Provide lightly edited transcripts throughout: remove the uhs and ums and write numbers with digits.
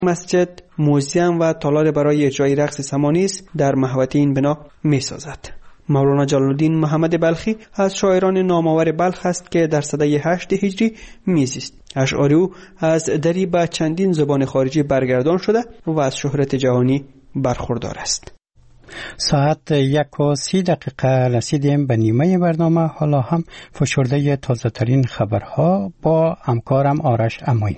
مسجد، موزیم و تالار برای اجرای رقص سمانی است در محوطه این بنا می‌سازد. مولانا جلال الدین محمد بلخی از شاعران نامآور بلخ است که در سده 8 هجری میزیست. اشعار او از دری به چندین زبان خارجی برگردان شده و از شهرت جهانی برخوردار است. ساعت 1:30 رسیدیم به نیمه برنامه. حالا هم فشرده تازه ترین خبرها با همکارم آرش اماین.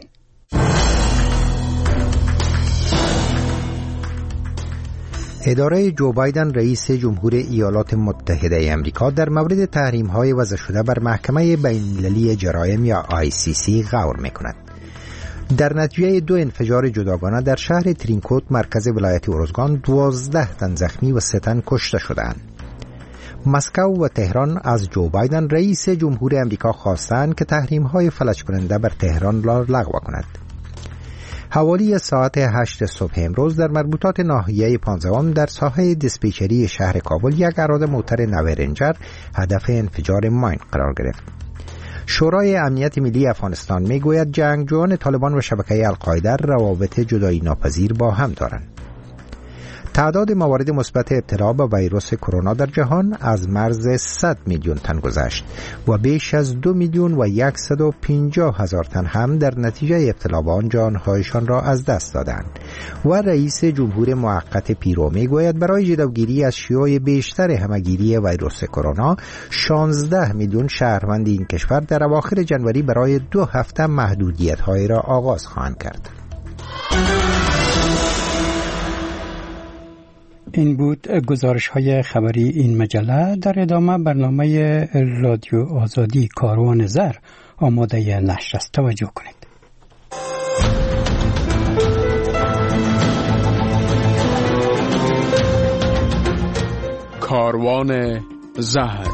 اداره جو بایدن رئیس جمهور ایالات متحده امریکا در مورد تحریم‌های وضع شده بر محکمه بین‌المللی جرایم یا ICC غور می‌کند. در نتیجه 2 انفجار جداگانه در شهر ترینکوت مرکز ولایت اروزگان 12 تن زخمی و 3 تن کشته شدند. مسکو و تهران از جو بایدن رئیس جمهور امریکا خواستند که تحریم‌های فلج کننده بر تهران را لغو کند. حوالی ساعت 8 صبح امروز در مربوطات ناحیه 15 در ساحه دیسپیچری شهر کابل یک اراده موتر نورنجر هدف انفجار ماین قرار گرفت. شورای امنیت ملی افغانستان میگوید جنگجویان طالبان و شبکه القاعده روابط جدایی ناپذیر با هم دارند. تعداد موارد مثبت ابتلا به ویروس کرونا در جهان از مرز 100 میلیون تن گذشت و بیش از 2,150,000 تن هم در نتیجه ابتلا به آن جانهایشان را از دست دادند. و رئیس جمهور موقت پیرو میگوید برای جلوگیری از شیوع بیشتر همهگیری ویروس کرونا 16 میلیون شهروند این کشور در اواخر جنوری برای 2 هفته محدودیت‌های را آغاز خواهند کرد. این بود گزارش های خبری این مجله. در ادامه برنامه رادیو آزادی کاروان زر آماده نشر است. توجه کنید. کاروان زر.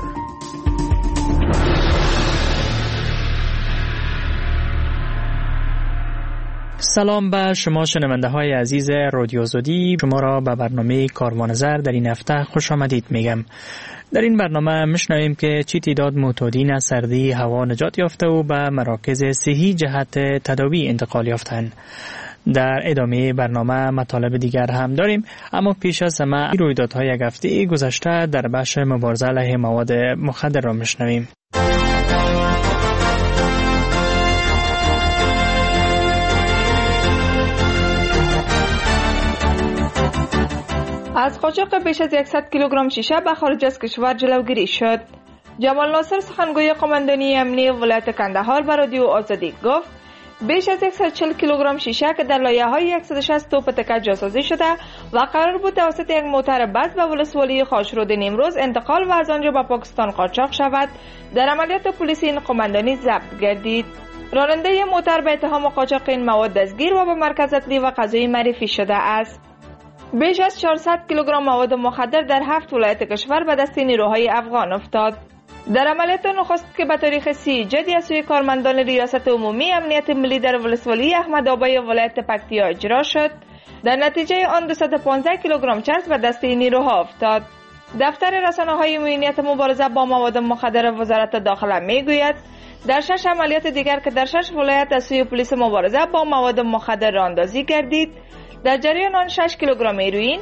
سلام به شما شنونده های عزیز رادیو آزادی. شما را به برنامه کاروان زر در این هفته خوش آمدید میگم. در این برنامه میشنویم که چی تعداد معتادین از سردی هوا نجات یافته و به مراکز صحی جهت تداوی انتقال یافتند. در ادامه برنامه مطالب دیگر هم داریم، اما پیش از همه رویدادهای یک هفته گذشته در بخش مبارزه علیه مواد مخدر را میشنویم. از قاچاق بیش از 100 کیلوگرم شیشه به خارج از کشور جلوگیری شد. جمال ناصر سخنگوی قماندانی امنیتی ولایت کندهار به رادیو آزادی گفت بیش از 140 کیلوگرم شیشه که در لایه‌های 160 توپ تکه جاسازی شده و قرار بود توسط یک موتر بس به ولسوالی خاشرود نیمروز انتقال و از آنجا به پاکستان قاچاق شود، در عملیات پلیسی این قماندانی ضبط گردید. راننده موتر به اتهام قاچاق این مواد دستگیر و به مرکز اطلاعی و قضایی معرفی شده است. بیش از 400 کیلوگرم مواد مخدر در 7 ولایت کشور به دست نیروهای افغان افتاد. در عملیات نخست که به تاریخ 30 جدی از سوی کارمندان ریاست عمومی امنیت ملی در ولسوالی احمدآباد ولایت پکتیا اجرا شد، در نتیجه آن 215 کیلوگرم چرس به دست نیروها افتاد. دفتر رسانه‌های امنیت مبارزه با مواد مخدر وزارت داخله میگوید در 6 عملیات دیگر که در 6 ولایت از سوی پلیس مبارزه با مواد مخدر راهاندازی گردید، در جریان آن 6 کیلوگرم هیروئین،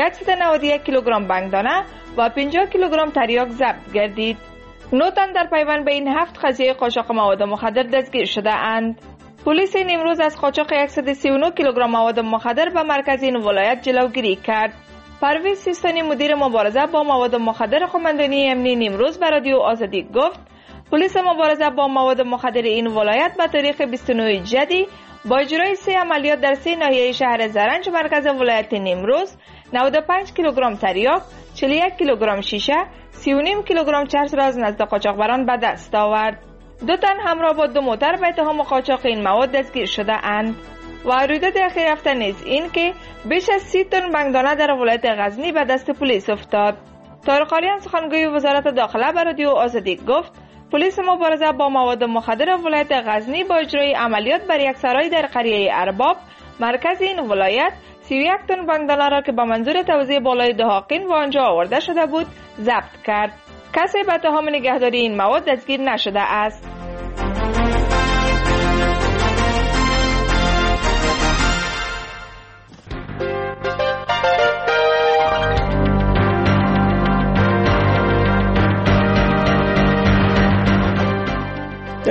191 کیلوگرم بنگدانه و 50 کیلوگرم تریاک ضبط گردید. 9 تن در پیوند به این 7 قضیه قاچاق مواد مخدر دستگیر شده اند. پلیس نیمروز از قاچاق 139 کیلوگرم مواد مخدر به مرکز این ولایت جلوگیری کرد. پرویز سیستانی مدیر مبارزه با مواد مخدر قماندانی امنیتی نیمروز به رادیو آزادی گفت پلیس مبارزه با مواد مخدر این ولایت به تاریخ 29 جدی با اجرای 3 عملیات در 3 ناحیه شهر زرنج مرکز ولایت نیمروز 95 کیلوگرم تریاک، 41 کیلوگرم شیشه، 3.5 کیلوگرم چرس را از نزد قاچاقبران به دست آورد. 2 تن همراه با 2 موتر به اتهام قاچاق این مواد دستگیر شده اند. و رویداد اخیر هفته نیز این که بیش از 30 تن بنگدانه در ولایت غزنی به دست پلیس افتاد. طارق آریان سخنگوی وزارت داخله به رادیو آزادی گفت پلیس مبارزه با مواد مخدر ولایت غزنی با اجرای عملیات بر یک سرای در قریه ارباب مرکز این ولایت 31 تن بنگدانه را که به منظور توزیع بالای دهاقین و آنجا آورده شده بود ضبط کرد. کسی به اتهام نگهداری این مواد دستگیر نشده است.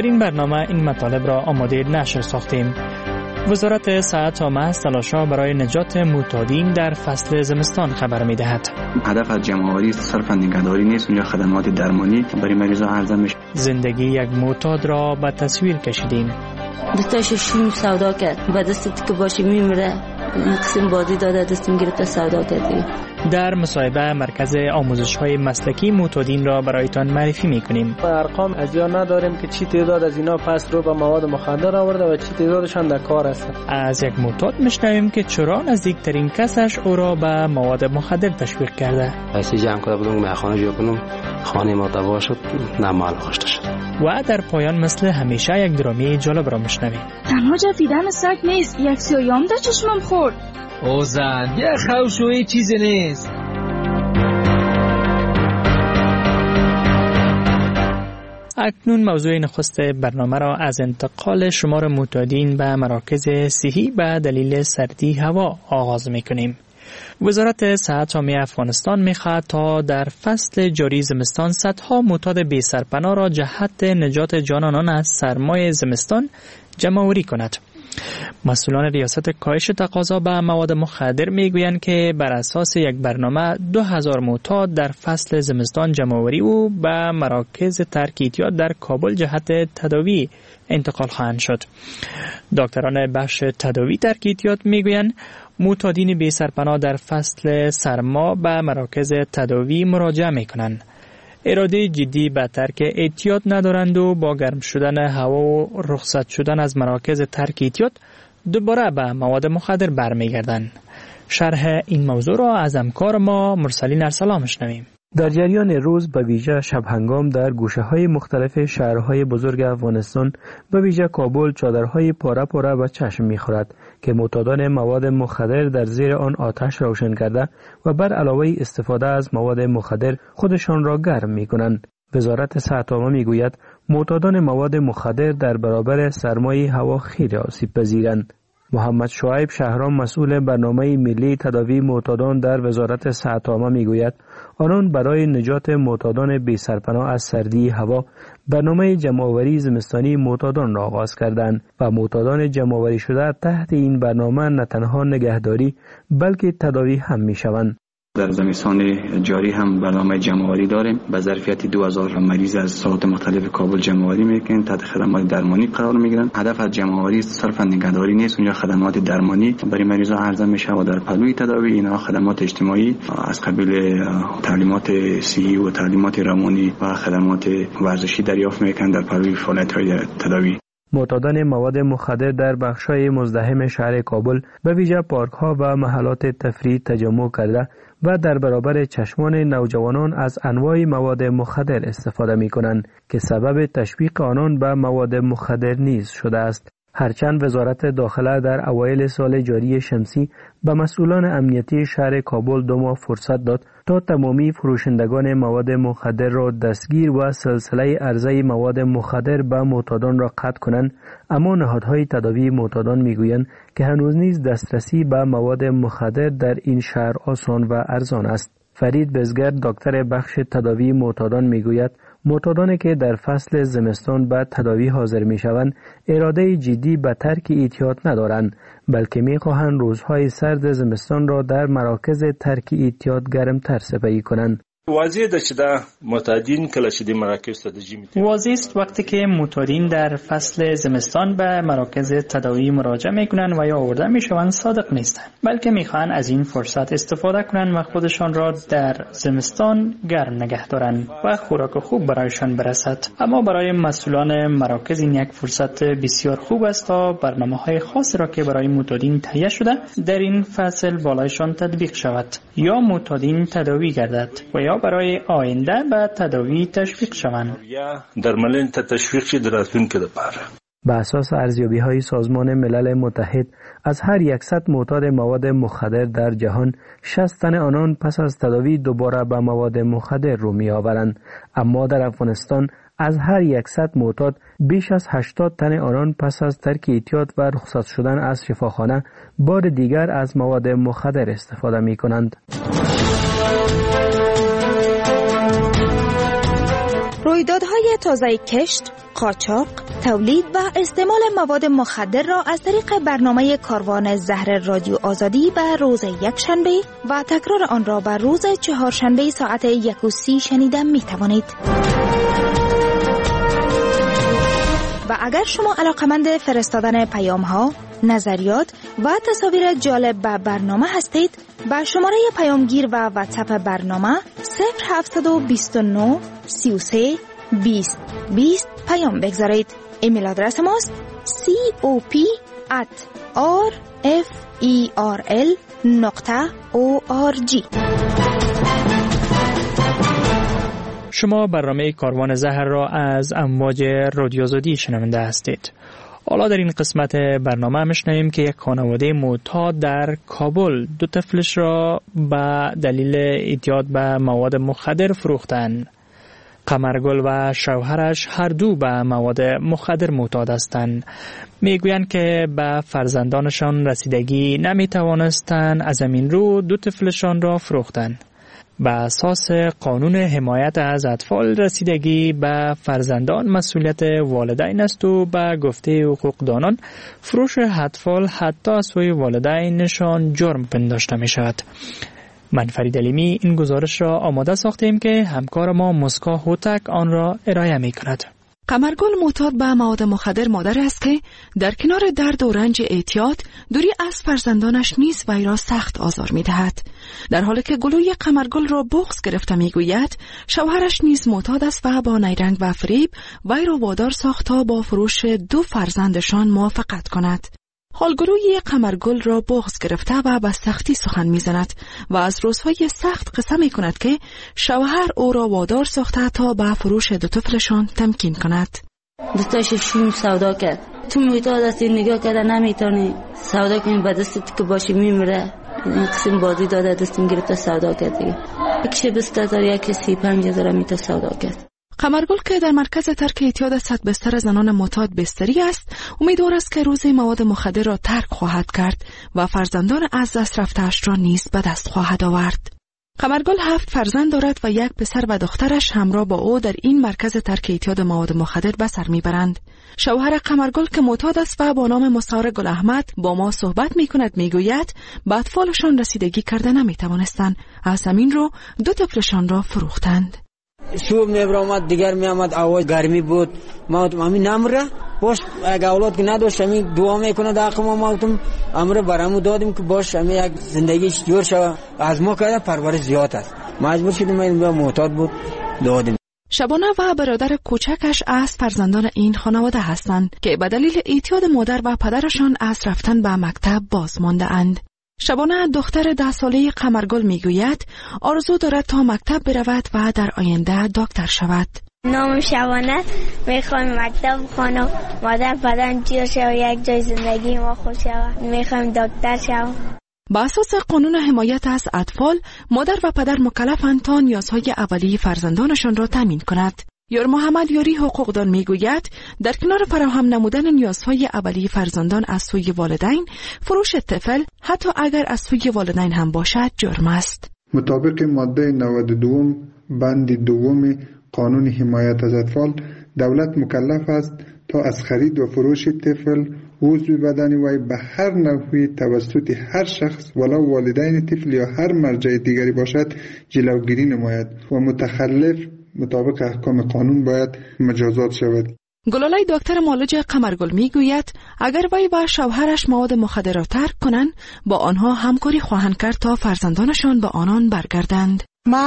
این برنامه این مطالب را آماده نشر ساختیم. وزارت صحت عامه از تلاش‌ها برای نجات معتادین در فصل زمستان خبر می‌دهد. هدف از جمع‌آوری صرفاً نگهداری نیست، اونجا خدمات درمانی برای مریضان عرضه میشه. زندگی یک معتاد را به تصویر کشیدیم. دستش شیم سودا کرد، با دستی که باشه میمیره، قسم بازی داده دستم گرفته سودا کردیم. در مصاحبه مرکز آموزش‌های مسلکی معتادین را برایتان معرفی می‌کنیم. ارقام از یا نداریم که چی تعداد از اینا پس رو به مواد مخدر آورده و چی تعدادشان در کار است. از یک معتاد می‌شنویم که چرا نزدیکترین کسش او را به مواد مخدر تشویق کرده. پیسه جمع کرده بودم میخانه جا کنم، خانه ما تباه شد، نمال خوشته شد. و در پایان مثل همیشه یک درامی جالب را می‌شنویم. تنها جفیدن سگ نیست، یک سیام در چشمم خورد. او زن، یه خوشوی چیزی نیست. اکنون موضوع نخست برنامه را از انتقال شمار معتادین به مراکز صحی به دلیل سردی هوا آغاز می‌کنیم. وزارت صحت عامه افغانستان می‌خواهد تا در فصل جاری زمستان صدها معتاد بی سرپناه را جهت نجات جان آنان از سرمای زمستان جمع‌آوری کند. مسئولان ریاست کاهش تقاضا به مواد مخدر میگویند که بر اساس یک برنامه 2000 معتاد در فصل زمستان جمع‌آوری و به مراکز ترک اعتیاد در کابل جهت تداوی انتقال خواهند شد. دکتران بخش تداوی ترک اعتیاد میگویند معتادین بی سرپناه در فصل سرما به مراکز تداوی مراجعه میکنند. اراده جدی به ترک اعتیاد ندارند و با گرم شدن هوا و رخصت شدن از مراکز ترک اعتیاد دوباره به مواد مخدر برمیگردند. شرح این موضوع را از همکار ما مرسلین ارسلان شنویم. در جریان روز به ویژه شب هنگام در گوشه‌های مختلف شهرهای بزرگ افغانستان به ویژه کابل چادرهای پاره پاره به چشم می‌خورد که معتادان مواد مخدر در زیر آن آتش روشن کرده و بر علاوه استفاده از مواد مخدر خودشان را گرم می‌کنند. وزارت صحت عامه می‌گوید معتادان مواد مخدر در برابر سرمای هوا خیلی آسیب پذیرند. محمد شعیب شهرام مسئول برنامه ملی تداوی معتادان در وزارت صحت عامه میگوید آنان برای نجات معتادان بی سرپناه از سردی هوا برنامه جمع‌آوری زمستانی معتادان را آغاز کردند و معتادان جمع‌آوری شده تحت این برنامه نه تنها نگهداری بلکه تداوی هم میشوند. در زمستان جاری هم برنامه جمع‌آوری داریم. به ظرفیت 2000 مریض از ساحات مختلف کابل جمع‌آوری میکنن، تحت خدمات درمانی قرار میگیرن. هدف از جمع‌آوری صرفا نگهداری نیست، اونجا خدمات درمانی برای مریضان عرضه میشه و در پلوی تداوی اینا خدمات اجتماعی از قبیل تعلیمات صحی و تعلیمات روانی و خدمات ورزشی دریافت میکنن در پلوی فعالیت‌های تداوی. معتادان مواد مخدر در بخش‌های مزدحم شهر کابل به ویژه پارک‌ها و محلات تفریح تجمع کرده و در برابر چشمان نوجوانان از انواع مواد مخدر استفاده می‌کنند که سبب تشویق آنان به مواد مخدر نیز شده است. هرچند وزارت داخله در اوایل سال جاری شمسی به مسئولان امنیتی شهر کابل 2 ماه فرصت داد تا تمامی فروشندگان مواد مخدر را دستگیر و سلسله عرضه مواد مخدر به معتادان را قطع کنند، اما نهادهای تداوی معتادان میگویند که هنوز نیز دسترسی به مواد مخدر در این شهر آسان و ارزان است. فرید بزگر دکتر بخش تداوی معتادان میگوید معتادانی که در فصل زمستان به تداوی حاضر میشوند اراده جدی به ترک اعتیاد ندارند، بلکه میخواهند روزهای سرد زمستان را در مراکز ترک اعتیاد گرمتر سپری کنند. واضح ده چې دا معتادین کله چې د مراکز تداوی واضح است وقتی که معتادین در فصل زمستان به مراکز تداوی مراجعه میکنند و یا آورده میشوند صادق نیستند، بلکه میخواهند از این فرصت استفاده کنند و خودشان را در زمستان گرم نگه دارند و خوراک خوب برایشان برسد. اما برای مسئولان مراکز این یک فرصت بسیار خوب است تا برنامه‌های خاصی را که برای معتادین تهیه شده در این فصل بالایشان تطبیق شود یا معتادین تداوی گردد و یا برای آینده به تداوی تشویق شوند. درملین تشویق شي د راتلونکي لپاره. به اساس ارزیابی‌های سازمان ملل متحد از هر 100 معتاد مواد مخدر در جهان 60 تن آنان پس از تداوی دوباره به مواد مخدر رو می‌آورند، اما در افغانستان از هر 100 معتاد بیش از 80 تن آنان پس از ترک اعتیاد و رخصت شدن از شفاخانه بار دیگر از مواد مخدر استفاده می‌کنند. رویدادهای تازه کشت، قاچاق، تولید و استعمال مواد مخدر را از طریق برنامه کاروان زهر رادیو آزادی به روز یکشنبه و تکرار آن را به روز چهارشنبه ساعت 1:30 شنیده می توانید. و اگر شما علاقمند فرستادن پیام ها، نظریات و تصاویر جالب به برنامه هستید، با شماره پیامگیر و واتساپ برنامه 0729 33 20 20 پیام بگذارید. ایمیل آدرس ماست cop@rferl.org. شما برنامه کاروان زهر را از امواج رادیو آزادی شنونده هستید. حالا در این قسمت برنامه میشنویم که یک خانواده معتاد در کابل 2 طفلش را به دلیل اعتیاد به مواد مخدر فروختند. قمرگل و شوهرش هر دو به مواد مخدر معتاد هستند. میگویند که به فرزندانشان رسیدگی نمیتوانستند، از همین رو 2 طفلشان را فروختند. به اساس قانون حمایت از اطفال رسیدگی به فرزندان مسئولیت والدین است و به گفته حقوقدانان فروش اطفال حتی از سوی والدینشان جرم پنداشته می شود. من فرید علیمی این گزارش را آماده ساختیم که همکار ما مسکا هوتک آن را ارائه می کند. قمرگل معتاد به مواد مخدر مادر است که در کنار درد و رنج اعتیاد دوری از فرزندانش نیز وی را سخت آزار می دهد. در حالی که گلوی قمرگل را بغض گرفته می گوید شوهرش نیز معتاد است و با نیرنگ و فریب وی را وادار ساخت تا با فروش 2 فرزندشان موافقت کند. حالگروی قمرگل را بغض گرفته و به سختی سخن می‌زند و از روزهای سخت قسم می‌کند که شوهر او را وادار ساخته تا به فروش 2 طفلشان تمکین کند. دوستاش شوم سودا کرد. تو معتاد هستی، نگاه کرده نمیتونی سودا کنی، به دستت که باشی میمیره. این قسم بازی داده دستم گرفته سودا کرد دیگه. یکیش 20,000 یکی 35,000 میتونه سودا کرد. قمرگل که در مرکز ترک اعتیاد صد بستر زنان معتاد بستری است، امیدوار است که روزی مواد مخدر را ترک خواهد کرد و فرزندان از دست رفته‌اش را نیز به دست خواهد آورد. قمرگل 7 فرزند دارد و 1 پسر و دخترش همراه با او در این مرکز ترک اعتیاد مواد مخدر به سر میبرند. شوهر قمرگل که معتاد است و با نام مستعار گل احمد با ما صحبت میکند، میگوید به اطفالشان رسیدگی کرده نمیتوانستند، از همین رو 2 طفلشان را فروختند. صبح میبرامد دیگر میامد، آواز گرمی بود، ما همین نمره باش اگه اولاد که نداشت همین دعا میکنه داخل ما امر برامو دادیم که باش همین یک زندگیش جور شود. از ما که پرورش زیاد است مجبور شدیم این معتاد بود دادیم. شبانه و برادر کوچکش از فرزندان این خانواده هستند که به دلیل اعتیاد مادر و پدرشان از رفتن به مکتب باز مانده اند. شبانه دختر 10 ساله قمرگل میگوید آرزو دارد تا مکتب برود و در آینده دکتر شود. نام شبانه، میخوایم مکتب بخوانم، مادر پدرم جور شود، یک جای زندگی ما خوش شود، میخوایم دکتر شوم. با اساس قانون حمایت از اطفال، مادر و پدر مکلفند تا نیازهای اولیه فرزندانشان را تامین کند. یار محمد یاری حقوقدان میگوید در کنار فراهم نمودن نیازهای اولیه فرزندان از سوی والدین، فروش طفل حتی اگر از سوی والدین هم باشد جرم است. مطابق ماده 92 بند 2 قانون حمایت از اطفال، دولت مکلف است تا از خرید و فروش طفل عضو بدنی وی به هر نوعی توسط هر شخص ولو والدین طفل یا هر مرجع دیگری باشد جلوگیری نماید و متخلف مطابق احکام قانون باید مجازات شود. گلالای دکتر معالج قمرگل میگوید اگر وی و شوهرش مواد مخدر را ترک کنند با آنها همکاری خواهند کرد تا فرزندانشان به آنان برگردند.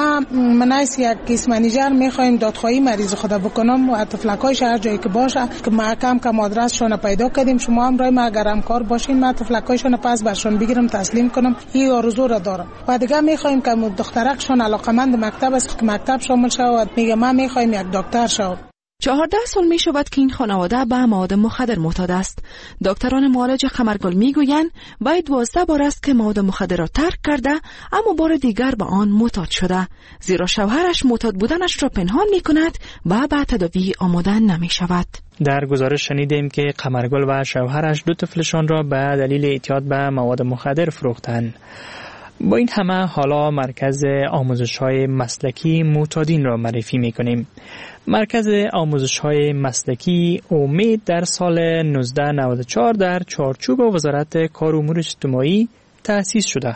من از یک کیس منیجر میخوایم دادخواهی مریض خدا بکنم و طفلکایش هر جایی که باشه که ما کم آدرسشون پیدا کردیم، شما هم رای ما اگر همکار باشین ما طفلکایشون پس برشون بگیرم تسلیم کنم، این آرزو را دارم. و دیگه میخوایم که دخترکشون علاقمند مکتب است که مکتب شامل شود، میگه ما میخوایم یک دکتر شود. 14 سال می شود که این خانواده به مواد مخدر معتاد است. دکتران معالج قمرگل می گویند وی 12 بار است که مواد مخدر را ترک کرده اما بار دیگر به آن معتاد شده، زیرا شوهرش معتاد بودنش را پنهان می کند و به تداوی آماده نمی شود. در گزارش شنیدیم که قمرگل و شوهرش 2 طفلشان را به دلیل اعتیاد به مواد مخدر فروختند. با این همه حالا مرکز آموزش‌های مسلکی معتادین را معرفی می‌کنیم. مرکز آموزش‌های مسلکی امید در سال 1994 در چارچوب وزارت کار و امور اجتماعی تأسیس شده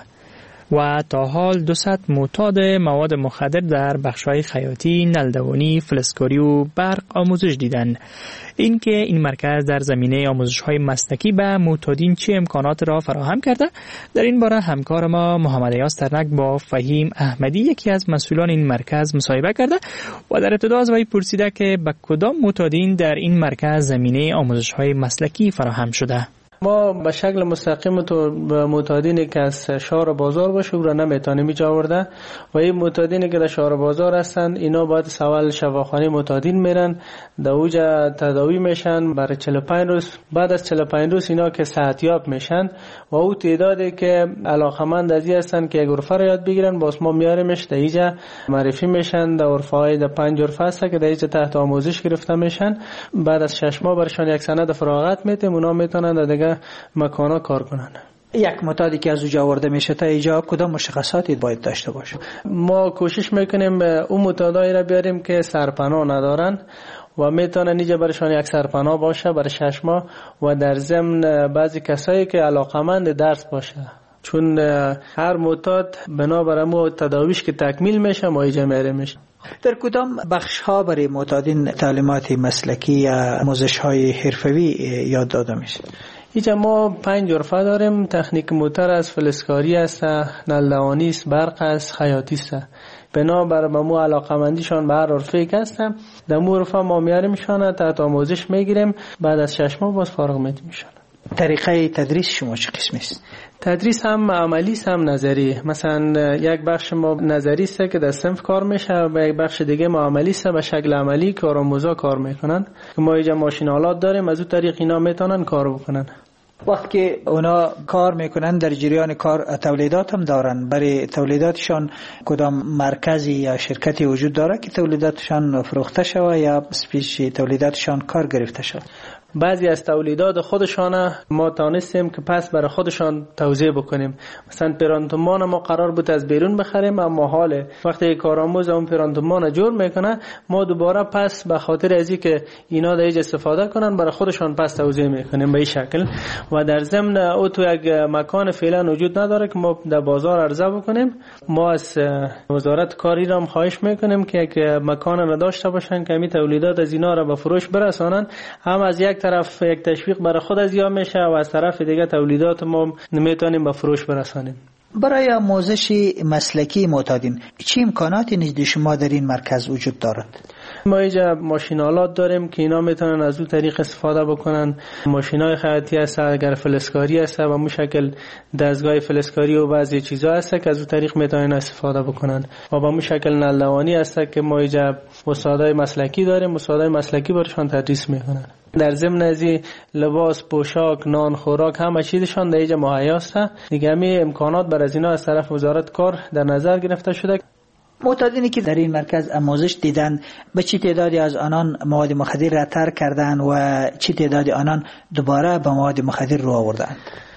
و تا حال 200 معتاد مواد مخدر در بخش‌های خیاطی، نلدوانی، فلزکاری و برق آموزش دیدند. اینکه این مرکز در زمینه آموزش‌های مسلکی به معتادین چه امکانات را فراهم کرده، در این باره همکار ما محمد ایاز ترنک با فهیم احمدی یکی از مسئولان این مرکز مصاحبه کرده و در ابتدا از وی پرسیده که به کدام معتادین در این مرکز زمینه آموزش‌های مسلکی فراهم شده. ما به شکل مستقیم تو معتادینی که از شهر بازار باشه او را نمیتونیم اینجا آورده و این معتادینی که در شهر بازار هستند اینا باید سوال شفاخانه معتادین میرن در اوجا تداوی میشن برای 45 روز. بعد از 45 روز اینا که صحتیاب میشن و او تعدادی که علاقمند ازی هستن که غرفه را یاد بگیرن باز ما میاریمش در اینجا معرفی میشن در غرفه های در 5 غرفه هست که در اینجا تحت آموزش گرفته میشن. بعد از 6 ماه برشان یک سند فراغت میدیم، اونا میتونن در دیگه مکانا کار کنن. یک معتادی که از اونجا آورده میشه تا اینجا کدام مشخصاتی باید داشته باشه؟ ما کوشش میکنیم اون معتادایی را بیاریم که سرپناه ندارن و میتونن اینجا برشان یک سرپناه باشه برای 6 ماه و در ضمن بعضی کسایی که علاقمند درس باشه، چون هر معتاد بنابر ما تداویش که تکمیل میشه ما اینجا میاریمش. در کدام بخش ها برای معتادین تعلیمات مسلکی یا آموزش های حرفوی یاد داده میشه؟ اینجا ما 5 غرفه داریم. تکنیک موتور است، فلزکاری است، نلدوانی است، برق است، خیاطی است. بنابر مو علاقمندیشان به هر غرفه که هستن در مو غرفه ما میاریمشان تحت آموزش میگیریم. بعد از 6 ماه باز فارغ میشن. طریقه تدریس شما چه قسمی است؟ تدریس هم عملی است هم نظری. مثلا یک بخش ما نظری است که در صنف کار میشه و یک بخش دیگه ما عملی است به شکل عملی کارآموزا کار میکنن. ما اینجا ماشین آلات داریم، از اون طریق اینا میتونن کار بکنن. وقتی که اونا کار میکنن در جریان کار تولیدات هم دارن. برای تولیداتشان کدام مرکزی یا شرکتی وجود داره که تولیداتشان فروخته شود یا پیش تولیداتشان کار گرفته شود؟ بعضی از تولیدات خودشان ما تانستیم که پس برای خودشان توزیع بکنیم. مثلا پرانتومان ما قرار بود از بیرون بخریم، اما حال وقتی کارآموز اون پرانتومان جور میکنه ما دوباره پس به خاطر ازی که اینا در استفاده کنن برای خودشان پس توزیع میکنیم به این شکل. و در ضمن او تو یک مکان فعلا وجود نداره که ما در بازار عرضه بکنیم. ما از وزارت کاری را خواهش میکنیم که یک مکان نداشته باشن که می تولیدات از اینا را به فروش برسانن. هم از یک طرف یک تشویق برای خود از یا میشه و از طرف دیگه تولیدات ما نمیتونیم به فروش برسانیم. برای آموزش مسلکی معتادین چه امکاناتی نزد شما در این مرکز وجود دارد؟ ما اینجا ماشینالات داریم که اینا میتونن از اون طریق استفاده بکنن. ماشینای خیاطی هست، اگر فلزکاری هست و مو شکل دستگاه فلزکاری و بعضی چیزا هست که از اون طریق میتونن استفاده بکنن. و با مو شکل نلدوانی هست که ما اینجا استادای مسلکی داریم، استادای مسلکی برشان تدریس میکنن. در ضمن از لباس، پوشاک، نان، خوراک همه چیزشان در اینجا مهیا است. دیگه همه امکانات بر از اینا از طرف وزارت کار در نظر گرفته شده. معتادینی که در این مرکز آموزش دیدن به چه تعدادی از آنان مواد مخدر را ترک کردند و چه تعدادی آنان دوباره به مواد مخدر رو آوردند؟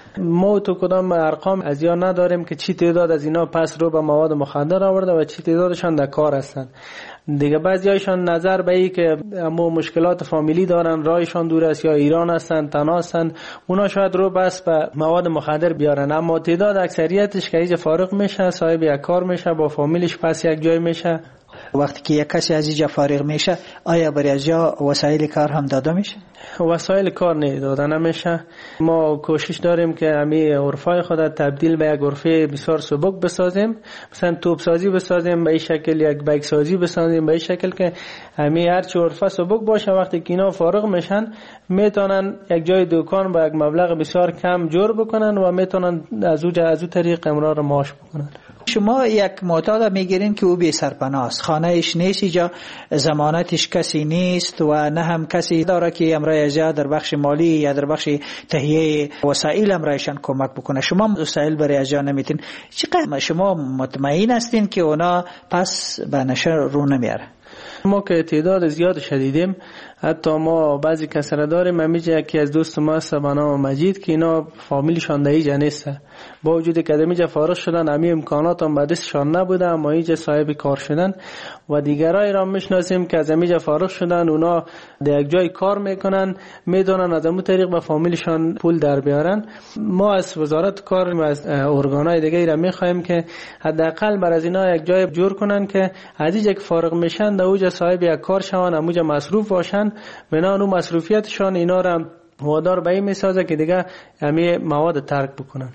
ما تو کدام ارقام از یا نداریم که چی تعداد از اینا پس رو به مواد مخدر آورده و چی تعدادشان در کار هستند. دیگه بعضیایشان نظر به ای که اما مشکلات فامیلی دارن، رایشان دور است یا ایران هستن، تنها هستن، اونا شاید رو بس به مواد مخدر بیارن. اما تعداد اکثریتش که اینجا فارغ میشه، صاحب یک کار میشه، با فامیلش پس یک جای میشه. وقتی که یک کسی از اینجا فارغ میشه آیا برای از جا وسایل کار هم داده میشه؟ وسایل کار نه داده نمیشه. ما کوشش داریم که همین غرفای خود تبدیل به یک غرفه بسیار سبک بسازیم. مثلا توپ سازی بسازیم به این شکل، یک بیگ سازی بسازیم به این شکل که همین هر چه غرفه سبک باشه. وقتی که اینا فارغ میشن میتونن یک جای دکان با یک مبلغ بسیار کم جور بکنن و میتونن از اون طریق امرار معاش بکنن. شما یک معتاد میگیرین که او بی سرپناه است، خانهش نیست، اینجا ضمانتش کسی نیست و نه هم کسی داره که امرایجا در بخش مالی یا در بخش تهیه وسایل امرایشان کمک بکنه. شما وسایل برای اجا نمیتین. چقدر شما مطمئن هستین که اونا پس به نشر رو نمیاره؟ ما که تعداد زیاد شدیدیم حتی ما بعضی کسره داریم، همیشه یکی از دوست ما است به نام مجید که اینا فامیلشان در اینجا نیست، با وجودی که اینجا فارغ شدن همی امکانات هم به دستشان نبوده اما اینجا صاحب کار شدن. و دیگرای را میشناسیم که از اینجا فارغ شدن، اونا در یک جای کار میکنن، میدونن از همون طریق به فامیلشان پول در بیارن. ما از وزارت کار و از ارگانهای دیگه را میخوایم که حداقل بر از اینا یک جای جور کنن که از اینجا که فارغ میشن در اوجا صاحب یک کار شون، همونجا مصروف باشن، بنابراین اون مصروفیتشان اینا را وادار به این میسازه که دیگه همه مواد ترک بکنن.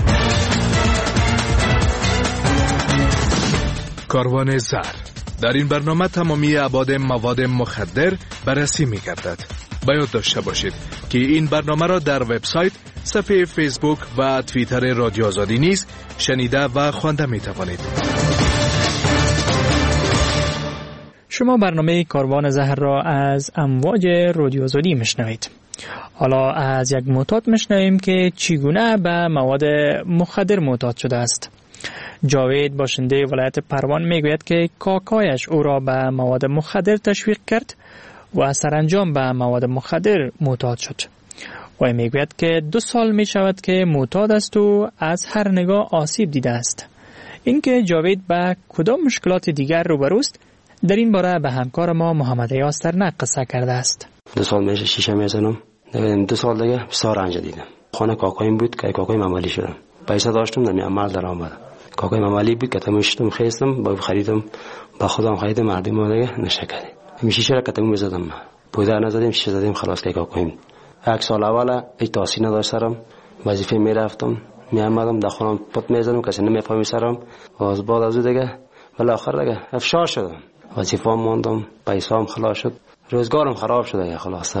کاروان زر. در این برنامه تمامی ابعاد مواد مخدر بررسی می‌گردد. باید داشته باشید که این برنامه را در وبسایت، صفحه فیسبوک و توییتر رادیو آزادی نیز شنیده و خوانده می‌توانید. شما برنامه کاروان زهر را از امواج رادیو آزادی میشنوید. حالا از یک معتاد میشنویم که چگونه به مواد مخدر معتاد شده است. جاوید باشنده ولایت پروان میگوید که کاکایش او را به مواد مخدر تشویق کرد و سرانجام به مواد مخدر معتاد شد. و میگوید که 2 سال می شود که معتاد است و از هر نگاه آسیب دیده است. اینکه جاوید به کدام مشکلات دیگر روبروست، در این باره به همکار ما محمد یاسترنق قصه کرده است. 2 سال میشه شیشه میزنم. 2 سال دیگه بسیار رنج دیدم. خانه کاکایم بود که کاکایم عملی شدم. پیسه داشتم در عمل در آمدم. کاکایم عملی بود که تمشتم خریدم، با خریدم با خودم خریدم، مردم دیگه نشکرد. شیشه را کتم میزدم. پودر نزدیم، شیشه زدیم، خلاص که کاکایم. 1 سال اول هیچ تحصیل نداشتم. وظیفه میرفتم، میامدم در خانم پت میزدم، کسی نمیفهمید سرم. از بعد از دیگه بالاخره دیگه افشار شدم. وظیفه ماندم، پیسام خلاص شد، روزگارم خراب شد. خلاص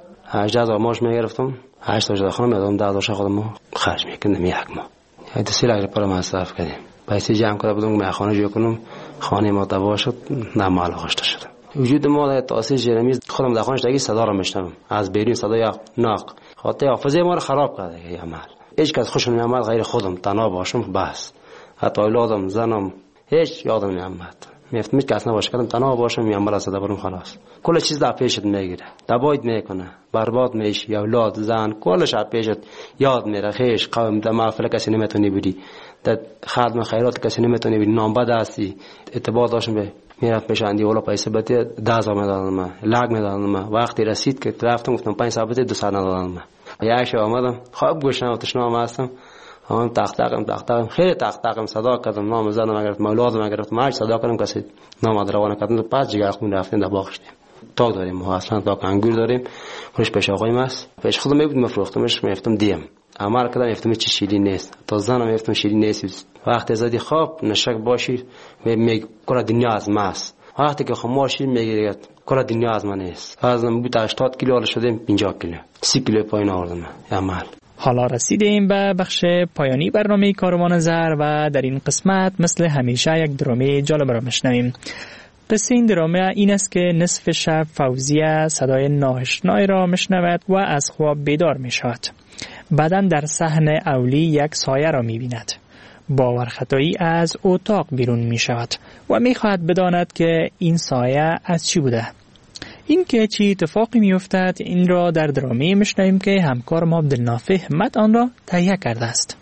18000 ماش میگرفتم، 8000 خانم میدادم، 10000 خودم خرج میکردم یک ماه. 2 لک پر مصرف کردیم. پیسه جمع کرده بودم که خانه جور کنم، خانه ما تباه شد، نمال خشته شد. وجود ما در تاسیس جرمی خودم در خانش دیگه صدا را میشنوم، از بیرون صدای ناق، خاطر حافظه ما رو خراب کرده. این عمل هیچ کس خوشم نمیاد غیر خودم، تنها باشم بس. حتی اولادم، زنم، هیچ یادم نمیاد. میفتم که اصلا باشه کردم تنها باشم، میامبر از برم خلاص. کل چیز در پیشت میگیره، دباید میکنه، برباد میشی، اولاد، زن، کلش در پیشت یاد میره. خیش قوم در محفل کسی نمیتونی بودی، در خدمت خیرات کسی نمیتونی بودی، نامبد هستی. اعتبار داشتم به میرفت پیشاندی ولی پیسه بده 10000 میدادن من، لگ میدادن من. وقتی رسید که رفتم گفتم 5 ساعت 200 ندادن من. یک شب آمدم، خواب گوش نمیاد، تشنام هستم. هم تختم خیلی تختم صدا کردم، نام زدم، گرفت مولادم، گرفت ماج صدا کردم، کسی نام روانه کردم. پس جگر خون رفتیم در باغ شدیم. تاک داریم ما اصلا، تاک انگور داریم. خودش پیش آقایم است، پیش خودم میبود مفروختمش، میفتم دیم عمل کردم، میفتم چه شیرین نیست، تا زنم میفتم شیرین نیست. وقتی زدی خواب نشک باشی میگه کل دنیا از ماست. وقتی که خاموشی میگه کل دنیا از من نیست. وزنم بود 80 کیلو شدیم 50 کیلو، 30 کیلو پایین آوردم. عمل. حالا رسیدیم به بخش پایانی برنامه کاروان زر و در این قسمت مثل همیشه یک درامه جالب را میشنویم. قصه این درامه این است که نصف شب فوزیه صدای ناآشنایی را میشنود و از خواب بیدار میشود. بعداً در صحن اولی یک سایه را میبیند. باورخطایی از اتاق بیرون میشود و میخواهد بداند که این سایه از چی بوده. این که چی اتفاقی میافتد این را در درامه میشنویم که همکار ما عبدالنافع همت آن را تهیه کرده است.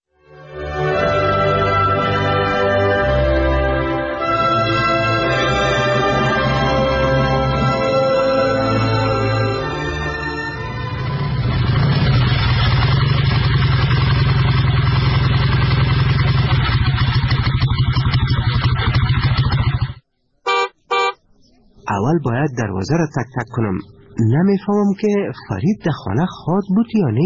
اول باید دروازه را تک تک کنم. نمیفهمم که فرید در خانه خواد بود یا نه.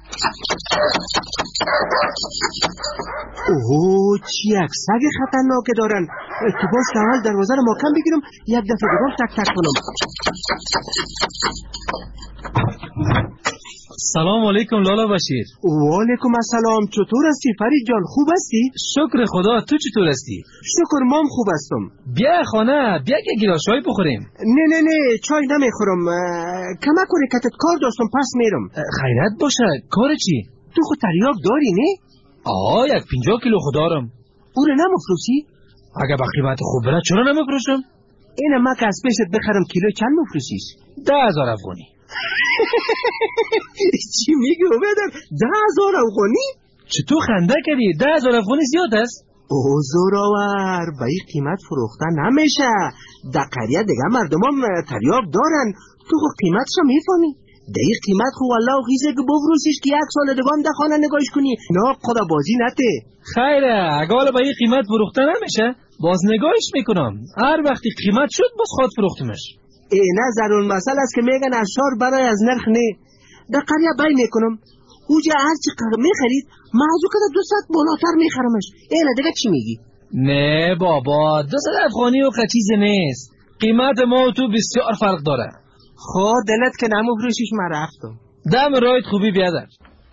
اوه چی یک سگ خطرناک دارن. تو باز که اول دروازه را محکم بگیرم، یک دفعه دیگر تک تک کنم. سلام علیکم لالا بشیر. و علیکم السلام. چطور هستی فرید جان؟ خوب هستی؟ شکر خدا. تو چطور هستی؟ شکر مام خوب هستم. بیا خانه، بیا که گیلاس چای بخوریم. نه چای نمیخورم. کمک کنی کتت کار داشتم پس میرم. خیرت باشه. کار چی؟ تو خود تریاک داری نه؟ یک 50 کیلو خود دارم. او رو نمفروشی؟ اگه با قیمت خوب بره چرا نمفروشم؟ این ما که از پیشت بخرم کیلو چند مفروشیش؟ 10,000 افغانی. چی میگی اومدم؟ 10,000 افغانی؟ چطور خنده کردی؟ 10,000 افغانی زیاد است؟ اوه زوراور، به این قیمت فروخته نمیشه. در قریه دیگه مردم هم تریاک دارن. تو خود قیمتش هم میفهمی؟ در این قیمت خو والله و خیزه که بفروشیش که 1 سال دیگه هم در خانه نگاهش کنی. نه خدا بازی نته. خیره، اگه حالا به این قیمت فروخته نمیشه باز نگاهش میکنم. هر وقتی قیمت شد باز خود فروختمش. نه ضرور مسئله است که میگن اشار برای از نرخ نه. در قریه بای میکنم. اوجا هر چی میخرید موضوع که 200 بالاتر میخرمش. اینه دیگه چی میگی؟ نه بابا 200 افغانی و چیز نیست. قیمت ما و تو بسیار فرق داره. خود دلت که نمفروشیش من رفتم. دم رایت خوبی بیادر.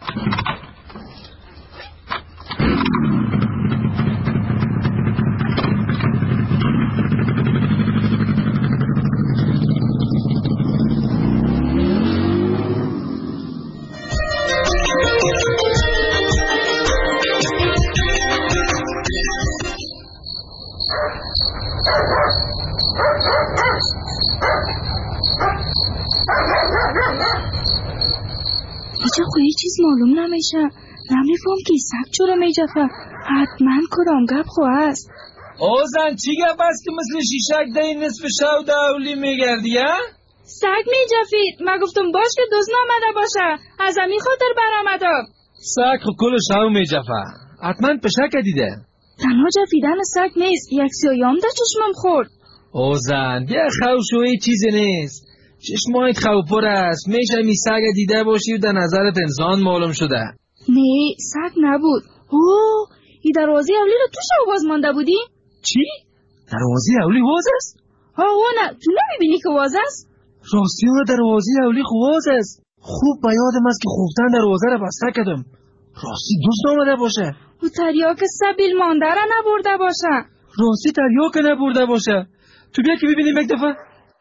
هیچ یه چیز معلوم نمیشه. نمیفهم که سگ چرا میجفه. حتما کرامگپ خواه است. اوزن چی گپ است که مثل شیشک دای نصف شو دولی میگردی ها؟ سگ میجفید. من گفتم باش که دوز نامده باشه. از همین خاطر برآمدم. سگ خب کل شو میجفه. حتما پشک دیده. تنها جفیدن سگ نیست. یک سیایم در چشمم خورد. اوزن بیا خوشوی چیزی نیست. چشمایت خوپر است. میشه می سگ دیده باشی و در نظرت انسان معلوم شده. نه سگ نبود. اوه ای دروازه اولی رو توش باز مانده بودی؟ چی؟ دروازه اولی واز است؟ نه تو نمیبینی که واز است؟ راستی اون دروازه اولی واز است. خوب به یادم است که خوفتن دروازه رو بسته کردم. راستی دوست آمده باشه. او تریاک سبیل مانده را نبرده باشه. راستی تریاک نبرده باشه. تو بیا که ببینیم یک دفعه.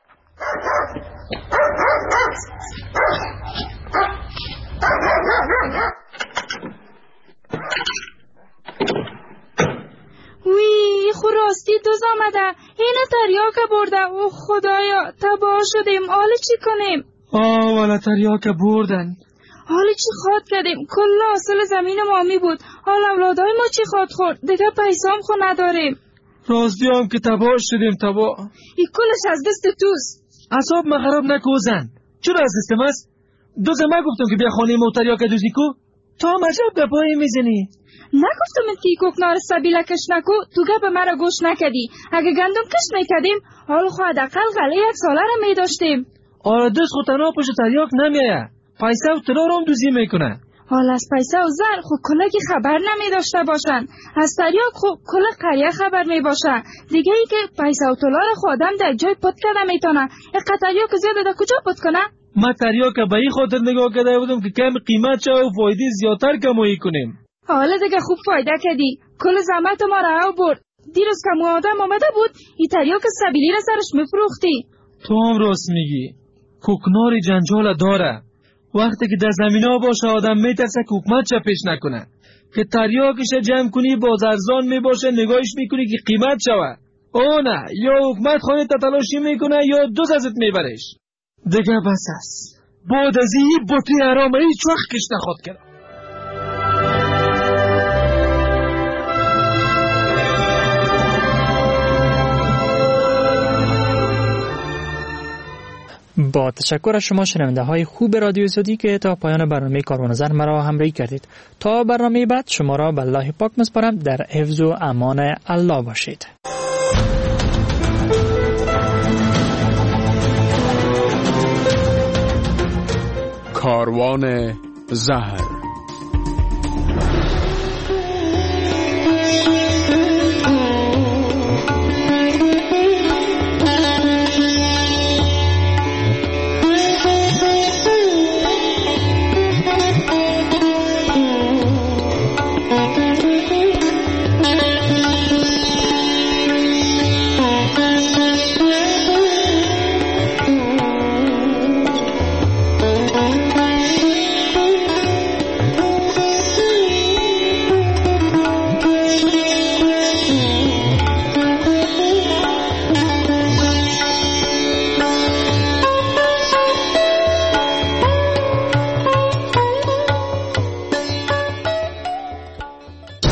وی خو راستی دوز آمده. اینه تریاک برده. او خدایا تباه شدیم. حالا چی کنیم؟ والا تریاک بردن. حالا چی خواد کردیم؟ کل حاصل زمین ما می بود. حالا اولادای ما چی خواد خورد؟ دیگه پیسام خو نداریم. راستی هم که تباه شدیم تباه. ای کلش از دست توست. اصاب ما خراب نکوزن. چرا از دستم است؟ دوزه ما گفتم که بیا خانه موتریا که دوزی کو. تا هم عجب گپایی میزنی. نگفتم که کوکنار سبیله کش نکو. تو گپ مرا گوش نکدی. اگه گندم کش میکدیم حال خو حداقل غله 1 ساله را میداشتیم. آره دست خود تنها پشت تریاک نمیایه. پیسه و ترار هم دوزی میکنه. حال از پیسه و زر خو کلگی خبر نمیداشته باشن. از تریاک خو کل قریه خبر میباشه. دیگه ای که پیسه و تلار خو آدم در جای پت کرده میتونه. اقا تریاک زیاده در کجا پت کنه؟ ما تریاک به این خاطر نگاه کرده بودم که کم قیمت شه و فایده زیادتر کمایی کنیم. حالا دیگه خوب فایده کردی. کل زحمت ما را برد. دیروز که آدم آمده بود این تریاک سبیلی را سرش میفروختی. تو هم راست میگی. کوکنار جنجال داره. وقتی که در زمینا باشه آدم میترسه که حکومت چه پیش نکنه. که تریاکش جمع کنی باز ارزان میباشه نگاهش میکنی که قیمت شوه. او نه یا حکومت خانه تتلاشی میکنه یا دوز ازت میبرش. دیگه بس است. بعد از این بطی حرامه هیچ وقت کش نخواد کرد. با تشکر از شما شنونده های خوب رادیو زودی که تا پایان برنامه کاروانسر مرا همراهی کردید. تا برنامه بعد شما را به الله پاک میسپارم. در حفظ و امان الله باشید. کاروان زهر